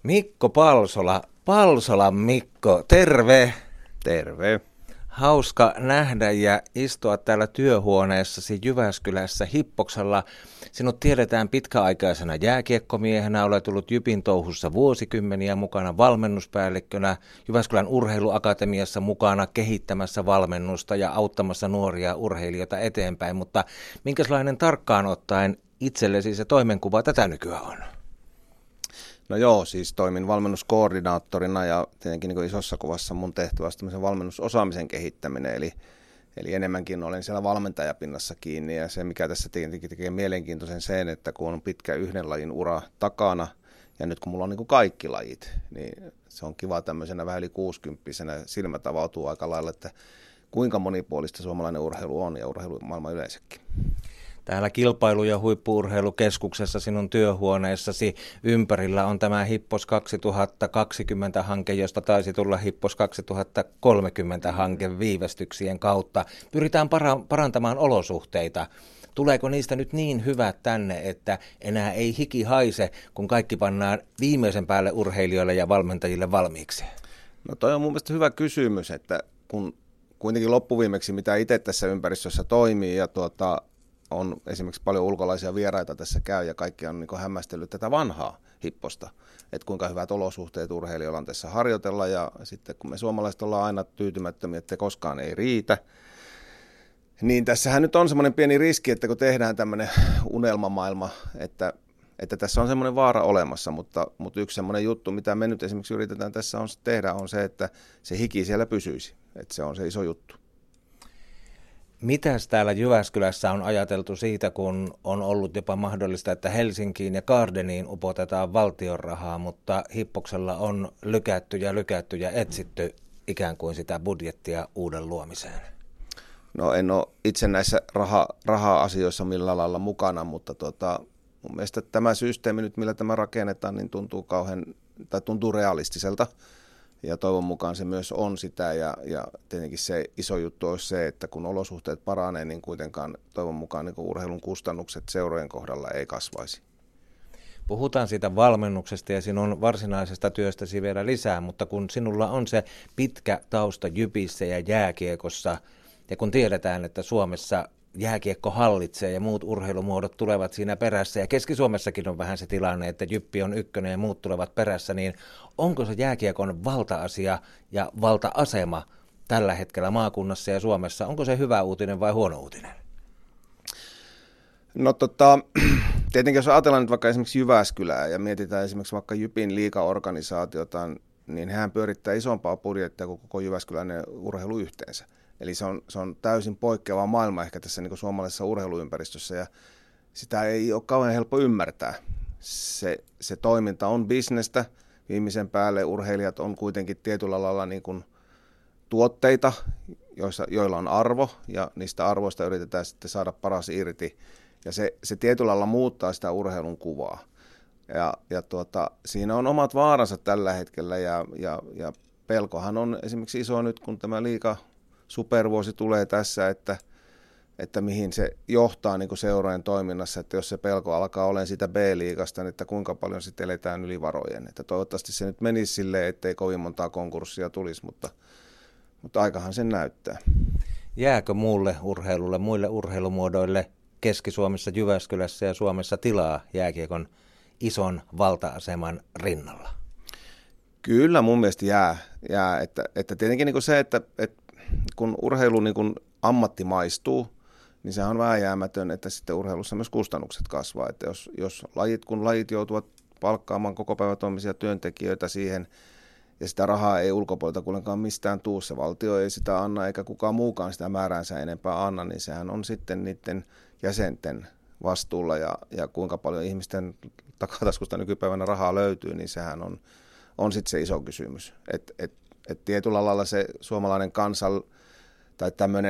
Mikko Palsola, Palsolan Mikko, terve! Terve. Hauska nähdä ja istua täällä työhuoneessasi Jyväskylässä Hippoksella. Sinut tiedetään pitkäaikaisena jääkiekkomiehenä, olet tullut Jypin touhussa vuosikymmeniä mukana valmennuspäällikkönä, Jyväskylän urheiluakatemiassa mukana kehittämässä valmennusta ja auttamassa nuoria urheilijoita eteenpäin, mutta minkälainen tarkkaan ottaen itsellesi se toimenkuva tätä nykyään on? No joo, siis toimin valmennuskoordinaattorina ja tietenkin niin kuin isossa kuvassa mun tehtävä on tämmöisen valmennusosaamisen kehittäminen, eli enemmänkin olen siellä valmentajapinnassa kiinni ja se mikä tässä tietenkin tekee mielenkiintoisen sen, että kun on pitkä yhden lajin ura takana ja nyt kun mulla on niin kuin kaikki lajit, niin se on kiva tämmöisenä vähän yli 60-vuotiaana silmät avautuu aika lailla, että kuinka monipuolista suomalainen urheilu on ja urheilumaailma yleensäkin. Täällä kilpailu- ja huippu-urheilukeskuksessa sinun työhuoneessasi ympärillä on tämä Hippos 2020-hanke, josta taisi tulla Hippos 2030-hanke viivästyksien kautta. Pyritään parantamaan olosuhteita. Tuleeko niistä nyt niin hyvät tänne, että enää ei hiki haise, kun kaikki pannaan viimeisen päälle urheilijoille ja valmentajille valmiiksi? No toi on mun mielestä hyvä kysymys, että kun kuitenkin loppuviimeksi mitä itse tässä ympäristössä toimii ja on esimerkiksi paljon ulkolaisia vieraita tässä käy ja kaikki on niin hämmästellyt tätä vanhaa Hipposta, että kuinka hyvät olosuhteet urheilijoilla on tässä harjoitella ja sitten kun me suomalaiset ollaan aina tyytymättömiä, että koskaan ei riitä, niin tässähän nyt on semmoinen pieni riski, että kun tehdään tämmöinen unelmamaailma, että tässä on semmoinen vaara olemassa, mutta yksi semmoinen juttu, mitä me nyt esimerkiksi yritetään tässä tehdä, on se, että se hiki siellä pysyisi, että se on se iso juttu. Mitäs täällä Jyväskylässä on ajateltu siitä, kun on ollut jopa mahdollista, että Helsinkiin ja Gardeniin upotetaan valtion rahaa, mutta Hippoksella on lykätty ja etsitty ikään kuin sitä budjettia uuden luomiseen? No en ole itse näissä raha-asioissa millään lailla mukana, mutta mun mielestä tämä systeemi nyt, millä tämä rakennetaan, niin tuntuu realistiselta. Ja toivon mukaan se myös on sitä ja tietenkin se iso juttu olisi se, että kun olosuhteet paranee, niin kuitenkaan toivon mukaan niin urheilun kustannukset seurojen kohdalla ei kasvaisi. Puhutaan siitä valmennuksesta ja sinun varsinaisesta työstäsi vielä lisää, mutta kun sinulla on se pitkä tausta Jypissä ja jääkiekossa ja kun tiedetään, että Suomessa jääkiekko hallitsee ja muut urheilumuodot tulevat siinä perässä ja Keski-Suomessakin on vähän se tilanne, että Jyppi on ykkönen ja muut tulevat perässä, niin onko se jääkiekon valta-asia ja valta-asema tällä hetkellä maakunnassa ja Suomessa, onko se hyvä uutinen vai huono uutinen? No tietenkin jos ajatellaan nyt vaikka esimerkiksi Jyväskylää ja mietitään esimerkiksi vaikka Jypin liigaorganisaatiota, niin hän pyörittää isompaa budjettia kuin koko jyväskyläinen urheilu yhteensä. Eli se on täysin poikkeava maailma ehkä tässä niin kuin suomalaisessa urheiluympäristössä ja sitä ei ole kauhean helppo ymmärtää. Se toiminta on bisnestä, viimeisen päälle urheilijat on kuitenkin tietyllä lailla niin kuin tuotteita, joilla on arvo ja niistä arvoista yritetään sitten saada paras irti ja se tietyllä lailla muuttaa sitä urheilun kuvaa. Ja siinä on omat vaaransa tällä hetkellä ja pelkohan on esimerkiksi iso nyt, kun tämä liiga supervuosi tulee tässä, että mihin se johtaa niin kuin seurojen toiminnassa, että jos se pelko alkaa olemaan siitä B-liigasta, niin että kuinka paljon sitten eletään yli varojen. Että toivottavasti se nyt menisi silleen, ettei kovin montaa konkurssia tulisi, mutta aikahan sen näyttää. Jääkö muulle urheilulle, muille urheilumuodoille Keski-Suomessa, Jyväskylässä ja Suomessa tilaa jääkiekon ison valta-aseman rinnalla? Kyllä mun mielestä jää että tietenkin niin kuin se, että kun urheilu niin kun ammattimaistuu, niin sehän on vääjäämätön, että sitten urheilussa myös kustannukset kasvaa. Että kun lajit joutuvat palkkaamaan kokopäivätoimisia työntekijöitä siihen, ja sitä rahaa ei ulkopuolelta kuitenkaan mistään tuu, se valtio ei sitä anna, eikä kukaan muukaan sitä määräänsä enempää anna, niin sehän on sitten niiden jäsenten vastuulla, ja kuinka paljon ihmisten takataskusta nykypäivänä rahaa löytyy, niin sehän on sitten se iso kysymys. Että tietyllä lailla se suomalainen tai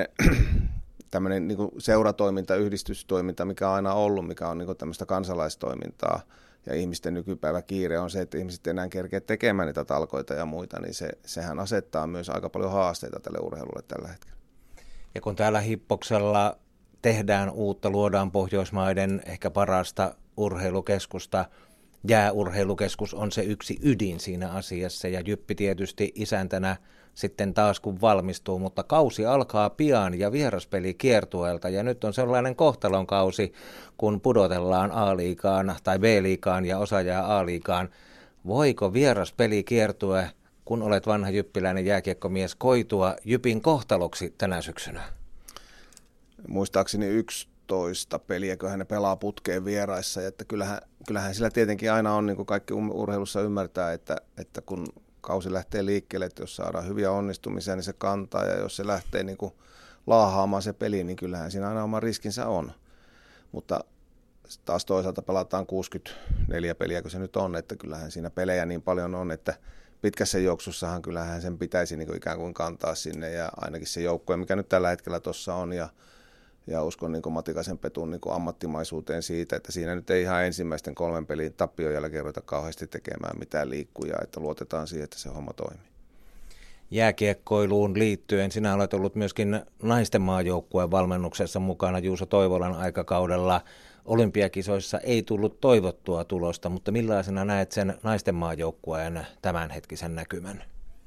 tämmöinen niin kuin seuratoiminta, yhdistystoiminta, mikä on aina ollut, mikä on niin kuin tämmöistä kansalaistoimintaa ja ihmisten nykypäivä kiire on se, että ihmiset enää kerkeä tekemään niitä talkoita ja muita, niin sehän asettaa myös aika paljon haasteita tälle urheilulle tällä hetkellä. Ja kun täällä Hippoksella tehdään uutta, luodaan Pohjoismaiden ehkä parasta urheilukeskusta, jääurheilukeskus on se yksi ydin siinä asiassa ja Jyppi tietysti isäntänä sitten taas kun valmistuu, mutta kausi alkaa pian ja vieraspeli kiertueelta ja nyt on sellainen kohtalon kausi, kun pudotellaan A-liigaan tai B-liigaan ja osa jää A-liigaan. Voiko vieraspeli kiertue, kun olet vanha jyppiläinen jääkiekkomies, koitua Jypin kohtaloksi tänä syksynä? Muistaakseni 11 peliä, kun hän pelaa putkeen vieraissa, ja että kyllähän sillä tietenkin aina on, niin kuin kaikki urheilussa ymmärtää, että kun kausi lähtee liikkeelle, että jos saadaan hyviä onnistumisia, niin se kantaa, ja jos se lähtee niin kuin laahaamaan se peli, niin kyllähän siinä aina oma riskinsä on. Mutta taas toisaalta pelataan 64 peliä, kun se nyt on, että kyllähän siinä pelejä niin paljon on, että pitkässä juoksussahan kyllähän sen pitäisi niin kuin ikään kuin kantaa sinne, ja ainakin se joukkue, mikä nyt tällä hetkellä tuossa on, ja uskon niin kuin Matikaisen Petun niin kuin ammattimaisuuteen siitä, että siinä nyt ei ihan ensimmäisten 3 pelin tappion jälkeen ruveta kauheasti tekemään mitään liikkuja, että luotetaan siihen, että se homma toimii. Jääkiekkoiluun liittyen sinä olet ollut myöskin naisten maajoukkueen valmennuksessa mukana Juuso Toivolan aikakaudella. Olympiakisoissa ei tullut toivottua tulosta, mutta millaisena näet sen naisten maajoukkueen tämänhetkisen näkymän?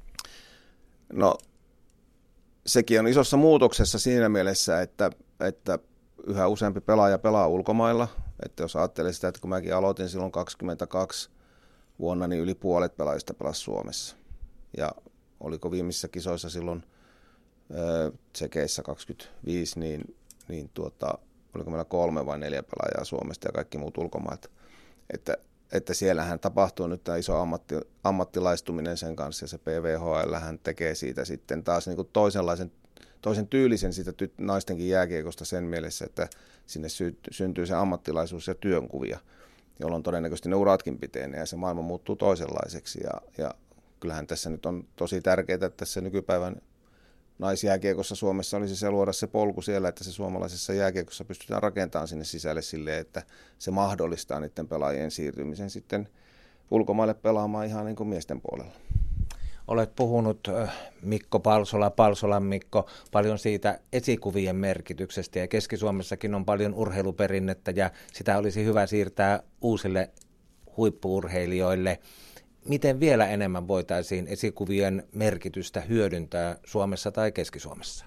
No, sekin on isossa muutoksessa siinä mielessä, että yhä useampi pelaaja pelaa ulkomailla. Että jos ajattelee sitä, että kun mäkin aloitin silloin 22 vuonna, niin yli puolet pelaajista pelasi Suomessa. Ja oliko viimeisissä kisoissa silloin Tsekeissä 25, niin oliko meillä 3 vai 4 pelaajaa Suomesta ja kaikki muut ulkomailta. Että siellähän tapahtuu nyt tämä iso ammattilaistuminen sen kanssa, ja se PVHL tekee siitä sitten taas niin kuin toisen tyylisen siitä naistenkin jääkiekosta sen mielessä, että sinne syntyy se ammattilaisuus ja työnkuvia, jolloin todennäköisesti ne uratkin pitenee ja se maailma muuttuu toisenlaiseksi. Ja kyllähän tässä nyt on tosi tärkeää, että tässä nykypäivän naisjääkiekossa Suomessa olisi se luoda se polku siellä, että se suomalaisessa jääkiekossa pystytään rakentamaan sinne sisälle silleen, että se mahdollistaa niiden pelaajien siirtymisen sitten ulkomaille pelaamaan ihan niin kuin miesten puolella. Olet puhunut Palsolan Mikko, paljon siitä esikuvien merkityksestä ja Keski-Suomessakin on paljon urheiluperinnettä ja sitä olisi hyvä siirtää uusille huippu-urheilijoille. Miten vielä enemmän voitaisiin esikuvien merkitystä hyödyntää Suomessa tai Keski-Suomessa?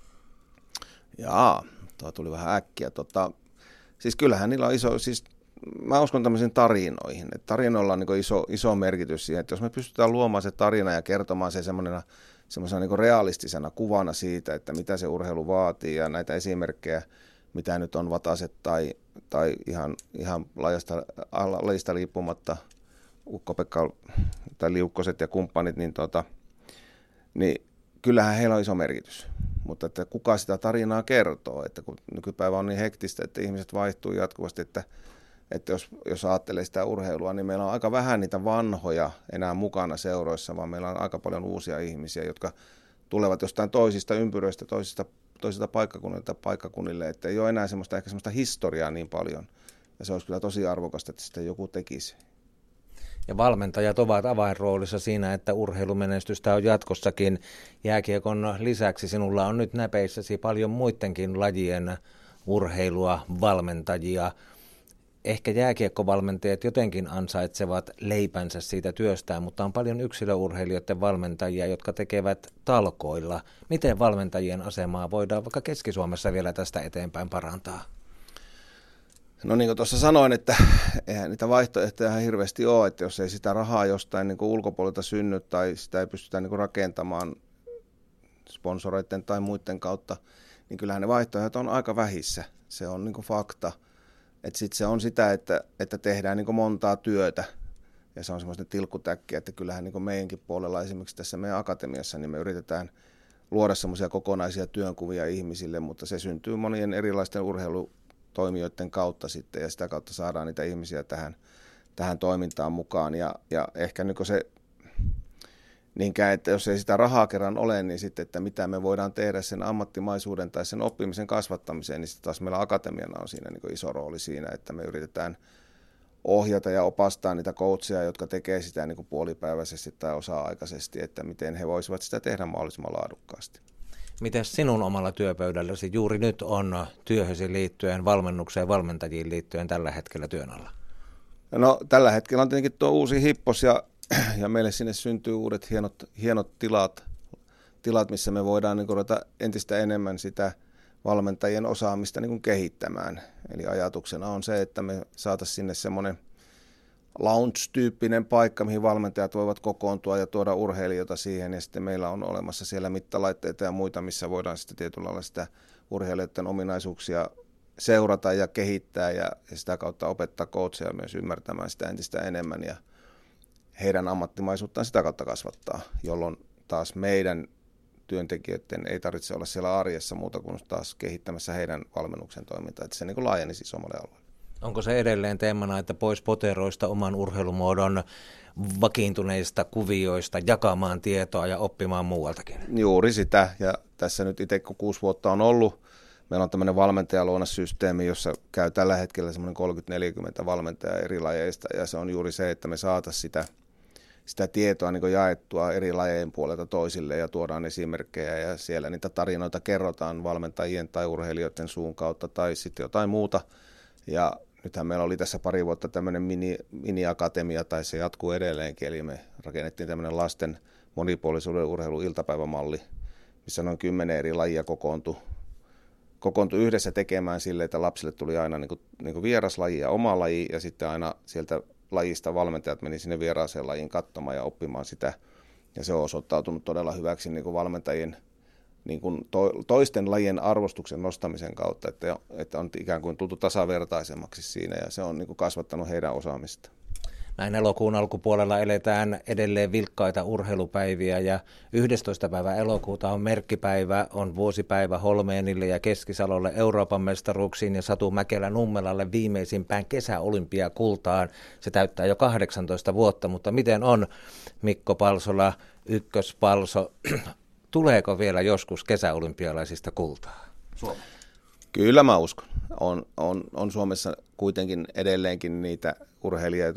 Tuo tuli vähän äkkiä. Siis kyllähän niillä on mä uskon tämmöisiin tarinoihin. Että tarinoilla on niin iso merkitys siihen, että jos me pystytään luomaan se tarina ja kertomaan se semmoisena niin realistisena kuvana siitä, että mitä se urheilu vaatii ja näitä esimerkkejä, mitä nyt on Vataset tai ihan lajista riippumatta, Ukko-Pekka tai Liukkoset ja kumppanit, niin kyllähän heillä on iso merkitys. Mutta että kuka sitä tarinaa kertoo, että kun nykypäivä on niin hektistä, että ihmiset vaihtuu jatkuvasti, että jos ajattelee sitä urheilua, niin meillä on aika vähän niitä vanhoja enää mukana seuroissa, vaan meillä on aika paljon uusia ihmisiä, jotka tulevat jostain toisista ympyröistä, toisilta paikkakunnille, että ei ole enää ehkä semmoista historiaa niin paljon. Ja se olisi kyllä tosi arvokasta, että sitä joku tekisi. Ja valmentajat ovat avainroolissa siinä, että urheilumenestystä on jatkossakin. Jääkiekon lisäksi sinulla on nyt näpeissäsi paljon muidenkin lajien urheilua, valmentajia. Ehkä jääkiekkovalmentajat jotenkin ansaitsevat leipänsä siitä työstään, mutta on paljon yksilöurheilijoiden valmentajia, jotka tekevät talkoilla. Miten valmentajien asemaa voidaan vaikka Keski-Suomessa vielä tästä eteenpäin parantaa? No niin kuin tuossa sanoin, että eihän niitä vaihtoehtoja hirveästi ole, että jos ei sitä rahaa jostain niin kuin ulkopuolelta synny tai sitä ei pystytä niin kuin rakentamaan sponsoreiden tai muiden kautta, niin kyllähän ne vaihtoehdot on aika vähissä. Se on niin kuin fakta. Että sitten se on sitä, että tehdään niin kuin montaa työtä ja se on semmoista tilkkutäkkiä, että kyllähän niin kuin meidänkin puolella esimerkiksi tässä meidän akatemiassa, niin me yritetään luoda semmoisia kokonaisia työnkuvia ihmisille, mutta se syntyy monien erilaisten urheilutoimijoiden kautta sitten ja sitä kautta saadaan niitä ihmisiä tähän toimintaan mukaan ja ehkä niin kuin se niinkään, että jos ei sitä rahaa kerran ole, niin sitten, että mitä me voidaan tehdä sen ammattimaisuuden tai sen oppimisen kasvattamiseen, niin sitten taas meillä akatemiana on siinä niin kuin iso rooli siinä, että me yritetään ohjata ja opastaa niitä coacheja, jotka tekee sitä niin kuin puolipäiväisesti tai osa-aikaisesti, että miten he voisivat sitä tehdä mahdollisimman laadukkaasti. Miten sinun omalla työpöydälläsi juuri nyt on työhösi liittyen, valmennukseen, valmentajiin liittyen tällä hetkellä työn alla? No tällä hetkellä on tietenkin tuo uusi Hippos ja meille sinne syntyy uudet hienot tilat, missä me voidaan niin ruveta entistä enemmän sitä valmentajien osaamista niin kehittämään. Eli ajatuksena on se, että me saataisiin sinne semmoinen lounge-tyyppinen paikka, mihin valmentajat voivat kokoontua ja tuoda urheilijoita siihen. Ja sitten meillä on olemassa siellä mittalaitteita ja muita, missä voidaan sitten tietyllä lailla sitä urheilijoiden ominaisuuksia seurata ja kehittää ja sitä kautta opettaa coacheja myös ymmärtämään sitä entistä enemmän ja heidän ammattimaisuuttaan sitä kautta kasvattaa, jolloin taas meidän työntekijöiden ei tarvitse olla siellä arjessa muuta kuin taas kehittämässä heidän valmennuksen toimintaa, että se niin kuin laajenisi isommalle alueelle. Onko se edelleen teemana, että pois poteroista oman urheilumuodon vakiintuneista kuvioista jakamaan tietoa ja oppimaan muualtakin? Juuri sitä, ja tässä nyt itse kun 6 vuotta on ollut, meillä on tämmöinen valmentajaluonnossysteemi, jossa käy tällä hetkellä semmoinen 30-40 valmentajaa eri lajeista, ja se on juuri se, että me saataisiin sitä tietoa niin kuin jaettua eri lajeen puolelta toisille ja tuodaan esimerkkejä ja siellä niitä tarinoita kerrotaan valmentajien tai urheilijoiden suun kautta tai sitten jotain muuta. Ja nythän meillä oli tässä pari vuotta tämmöinen mini-akatemia tai se jatkuu edelleenkin, eli me rakennettiin tämmöinen lasten monipuolisuuden urheilu-iltapäivämalli, missä noin 10 eri lajia kokoontui yhdessä tekemään sille, että lapsille tuli aina niin kuin vieraslaji ja oma laji ja sitten aina sieltä lajista valmentajat meni sinne vieraaseen lajiin katsomaan ja oppimaan sitä. Ja se on osoittautunut todella hyväksi niin kuin valmentajien niin kuin toisten lajien arvostuksen nostamisen kautta, että on ikään kuin tultu tasavertaisemmaksi siinä ja se on niin kuin kasvattanut heidän osaamistaan. Näin elokuun alkupuolella eletään edelleen vilkkaita urheilupäiviä ja 11. päivä elokuuta on merkkipäivä, on vuosipäivä Holmeenille ja Keskisalolle Euroopan mestaruuksiin ja Satu Mäkelä-Nummelalle viimeisimpään kesäolympiakultaan. Se täyttää jo 18 vuotta, mutta miten on Mikko Palsola, ykköspalso, tuleeko vielä joskus kesäolympialaisista kultaa Suomeen? Kyllä mä uskon. On Suomessa kuitenkin edelleenkin niitä urheilijoita,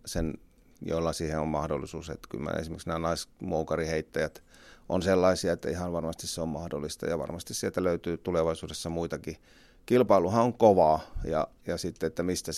joilla siihen on mahdollisuus. Että kyllä esimerkiksi nämä naismoukariheittäjät on sellaisia, että ihan varmasti se on mahdollista ja varmasti sieltä löytyy tulevaisuudessa muitakin. Kilpailuhan on kovaa ja sitten, että mistä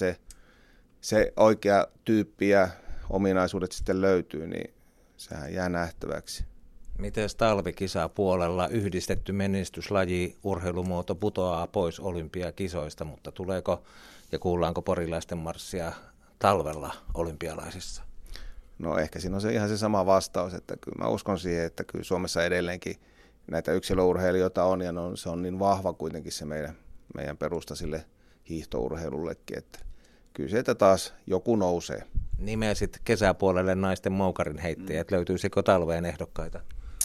se oikea tyyppi ja ominaisuudet sitten löytyy, niin sehän jää nähtäväksi. Miten talvikisa puolella yhdistetty menestyslaji urheilumuoto putoaa pois olympiakisoista, mutta tuleeko ja kuullaanko porilaisten marssia talvella olympialaisissa? No ehkä siinä on ihan se sama vastaus, että kyllä mä uskon siihen, että kyllä Suomessa edelleenkin näitä yksilöurheilijoita on ja se on niin vahva kuitenkin se meidän perusta sille hiihtourheilullekin, että kyllä sieltä taas joku nousee. Nimesit kesäpuolelle naisten moukarin heittäjät, löytyisikö talveen ehdokkaita?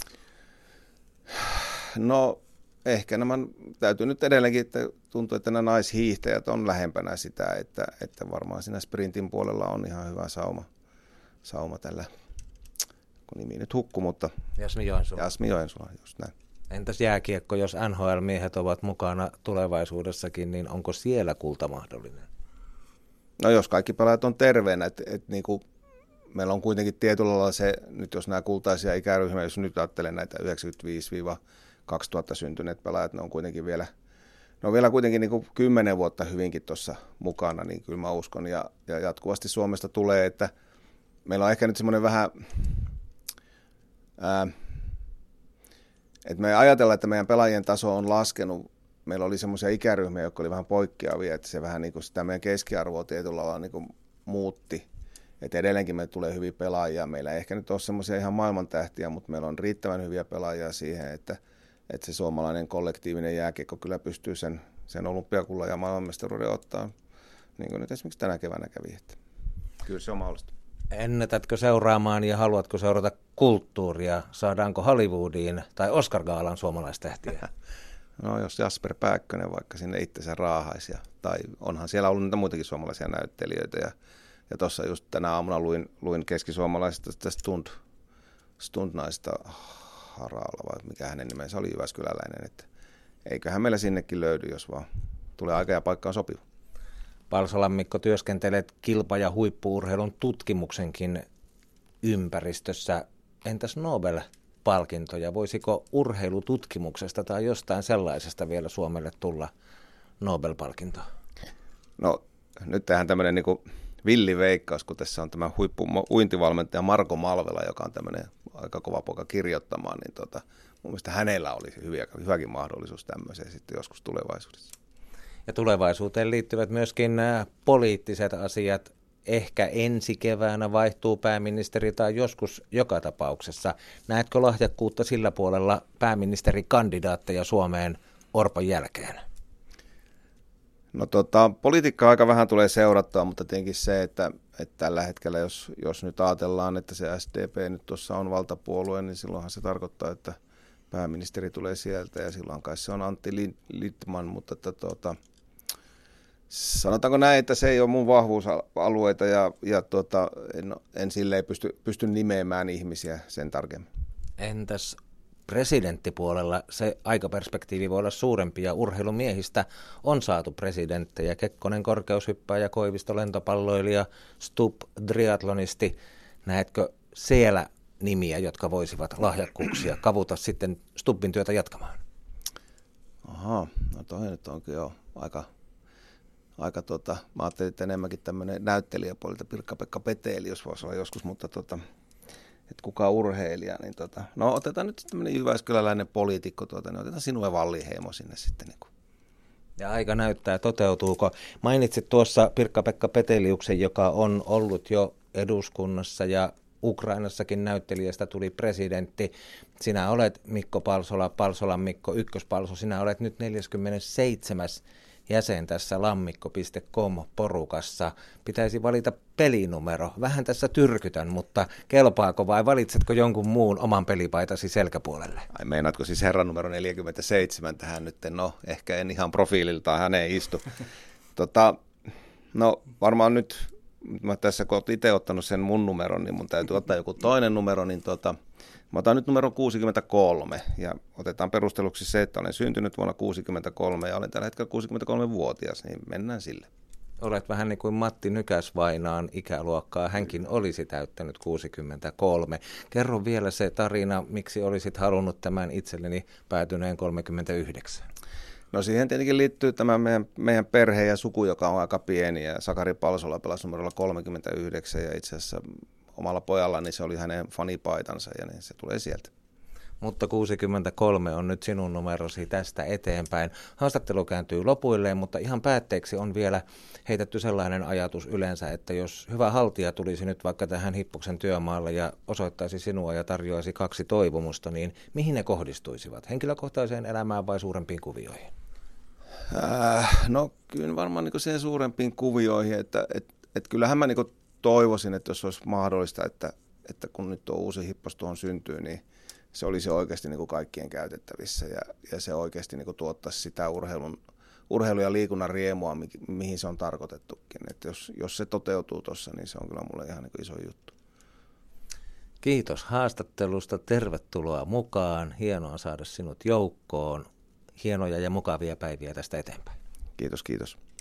No ehkä nämä täytyy nyt edelleenkin, että tuntuu, että nämä naishiihtäjät on lähempänä sitä, että varmaan siinä sprintin puolella on ihan hyvä sauma tällä, kun nimi nyt hukku, mutta Jasmi Joensula, just näin. Entäs jääkiekko, jos NHL-miehet ovat mukana tulevaisuudessakin, niin onko siellä kulta mahdollinen? No jos kaikki pelaajat on terveenä, että niin kuin meillä on kuitenkin tietyllä lailla se, nyt jos nämä kultaisia ikäryhmiä, jos nyt ajattelen näitä 95-2000 syntyneet pelaajat, ne on kuitenkin vielä kuitenkin niin kuin 10 vuotta hyvinkin tuossa mukana, niin kyllä mä uskon. Ja jatkuvasti Suomesta tulee, että meillä on ehkä nyt semmoinen vähän, että me ajatellaan, että meidän pelaajien taso on laskenut. Meillä oli semmoisia ikäryhmiä, jotka oli vähän poikkeavia, että se vähän niin kuin sitä meidän keskiarvoa tietyllä lailla niin kuin muutti. Että edelleenkin meille tulee hyviä pelaajia. Meillä ei ehkä nyt ole semmoisia ihan maailmantähtiä, mutta meillä on riittävän hyviä pelaajia siihen, että se suomalainen kollektiivinen jääkiekko kyllä pystyy sen olympiakullan ja maailmanmestaruuden ottaa, niin kuin nyt esimerkiksi tänä keväänä kävi. Että kyllä se on mahdollista. Ennätätkö seuraamaan ja haluatko seurata kulttuuria? Saadaanko Hollywoodiin tai Oscar-gaalan suomalaistähtiä? No jos Jasper Pääkkönen vaikka sinne itsensä raahaisi, tai onhan siellä ollut niitä muitakin suomalaisia näyttelijöitä, ja tuossa just tänä aamuna luin keskisuomalaisesta tästä stunt-naista Harala, vai mikä hänen nimensä oli, jyväskyläläinen, että eiköhän meillä sinnekin löydy, jos vaan tulee aika ja paikka on sopiva. Palsolan Mikko, työskentelet kilpa- ja huippu-urheilun tutkimuksenkin ympäristössä. Entäs Nobel-palkintoja? Voisiko urheilututkimuksesta tai jostain sellaisesta vielä Suomelle tulla Nobel-palkinto? No nyt tähän tämmöinen niin villiveikkaus, kun tässä on tämä huippu-uintivalmentaja Marko Malvela, joka on tämmöinen aika kova poika kirjoittamaan, niin mun mielestä hänellä olisi hyväkin mahdollisuus tämmöiseen sitten joskus tulevaisuudessa. Ja tulevaisuuteen liittyvät myöskin nämä poliittiset asiat. Ehkä ensi keväänä vaihtuu pääministeri tai joskus joka tapauksessa. Näetkö lahjakkuutta sillä puolella pääministerikandidaatteja Suomeen Orpon jälkeen? No politiikkaa aika vähän tulee seurattua, mutta tietenkin se, että tällä hetkellä, jos nyt ajatellaan, että se SDP nyt tuossa on valtapuolue, niin silloinhan se tarkoittaa, että pääministeri tulee sieltä ja silloin kai se on Antti Lindtman, mutta sanotaanko näin, että se ei ole mun vahvuusalueita ja en silleen pysty nimeämään ihmisiä sen tarkemmin. Entäs presidenttipuolella se aikaperspektiivi voi olla suurempi ja urheilumiehistä on saatu presidenttejä. Kekkonen korkeushyppääjä, Koivisto lentopalloilija, Stubb triatlonisti. Näetkö siellä nimiä, jotka voisivat lahjakkuuksia kavuta sitten Stubbin työtä jatkamaan? Aha, no toi nyt onkin jo aika mä ajattelin, että enemmänkin tämmöinen näyttelijäpuolelta Pirkka-Pekka Peteli, jos voisi olla joskus, mutta että kuka urheilija, niin no otetaan nyt tämmöinen jyväskyläläinen poliitikko, niin otetaan Sinuhe Wallinheimo sinne sitten. Niin kuin. Ja aika näyttää, toteutuuko. Mainitsit tuossa Pirkka-Pekka Peteliuksen, joka on ollut jo eduskunnassa ja Ukrainassakin näyttelijästä tuli presidentti. Sinä olet Mikko Palsola, Palsolan Mikko Ykköspalso, sinä olet nyt 47. jäsen tässä lammikko.com-porukassa. Pitäisi valita pelinumero. Vähän tässä tyrkytän, mutta kelpaako vai valitsetko jonkun muun oman pelipaitasi selkäpuolelle? Ai meinaatko siis herran numero 47 tähän nyt? No, ehkä en ihan profiililtaan häneen istu. No varmaan nyt, mä tässä kun olet itse ottanut sen mun numeron, niin mun täytyy ottaa joku toinen numero, niin mä otan nyt numero 63 ja otetaan perusteluksi se, että olen syntynyt vuonna 63 ja olen tällä hetkellä 63-vuotias, niin mennään sille. Olet vähän niin kuin Matti Nykäsvainaan ikäluokkaa, hänkin olisi täyttänyt 63. Kerro vielä se tarina, miksi olisit halunnut tämän itselleni päätyneen 39. No siihen tietenkin liittyy tämä meidän perhe ja suku, joka on aika pieni ja Sakari Palsola pelasi numerolla 39 ja itse asiassa omalla pojalla, niin se oli hänen fanipaitansa ja niin se tulee sieltä. Mutta 63 on nyt sinun numerosi tästä eteenpäin. Haastattelu kääntyy lopuilleen, mutta ihan päätteeksi on vielä heitetty sellainen ajatus yleensä, että jos hyvä haltija tulisi nyt vaikka tähän Hippoksen työmaalle ja osoittaisi sinua ja tarjoaisi 2 toivomusta, niin mihin ne kohdistuisivat? Henkilökohtaiseen elämään vai suurempiin kuvioihin? No kyllä varmaan niin siihen suurempiin kuvioihin, että kyllähän mä niin toivoisin, että jos olisi mahdollista, että kun nyt tuo uusi Hippos tuohon syntyy, niin se olisi oikeasti niin kuin kaikkien käytettävissä ja se oikeasti niin kuin tuottaisi sitä urheilu- ja liikunnan riemua, mihin se on tarkoitettukin. Että jos se toteutuu tuossa, niin se on kyllä mulle ihan niin kuin iso juttu. Kiitos haastattelusta, tervetuloa mukaan. Hienoa saada sinut joukkoon. Hienoja ja mukavia päiviä tästä eteenpäin. Kiitos.